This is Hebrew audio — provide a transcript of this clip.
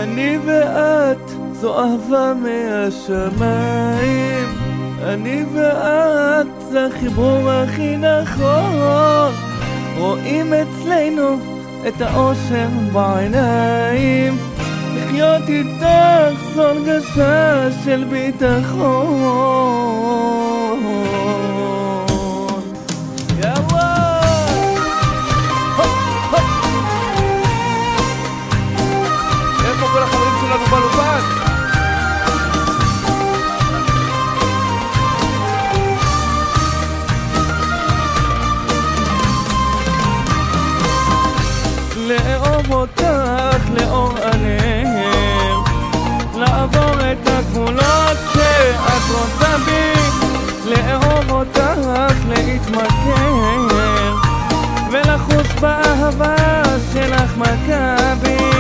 אני ואת זו אהבה מהשמיים, אני ואת זה החיבור הכי נכון. רואים אצלנו את האושר בעיניים, לחיות איתך זו הרגשה של ביטחון. יאללה! איפה כל החברים שלנו באולפן? לאהוב אותך לאור עליהם, לעבור את הגבולות שאת רוצה בי, לאהוב אותך להתמכר ולחוש באהבה שלך מכבי.